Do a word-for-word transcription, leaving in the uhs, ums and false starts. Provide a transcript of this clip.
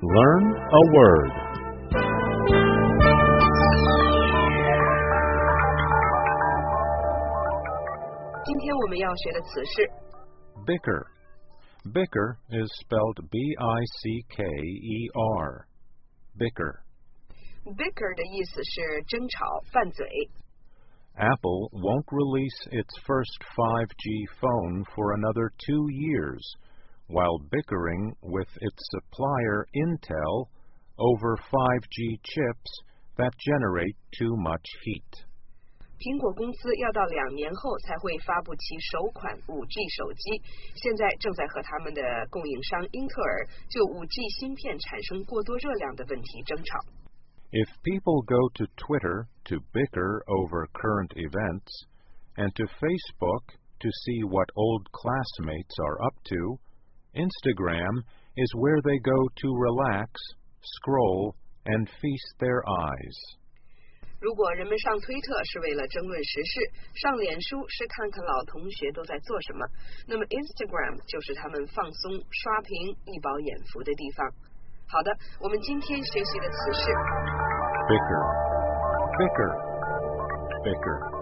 Learn a word. Bicker. Bicker is spelled B I C K E R. Bicker. Bicker 的意思是争吵、拌嘴。 Apple won't release its first five G phone for another two years, while bickering with its supplier Intel over five G chips that generate too much heat. 苹果公司要到两年后才会发布其首款 五 G 手机，现在正在和他们的供应商英特尔就 五 G 芯片产生过多热量的问题争吵。 If people go to Twitter to bicker over current events, and to Facebook to see what old classmates are up to, Instagram is where they go to relax, scroll, and feast their eyes. 如果人们上推特是为了争论时事，上脸书是看看老同学都在做什么，那么 Instagram 就是他们放松、刷屏、一饱眼福的地方。好的，我们今天学习的词是 bicker, bicker, bicker.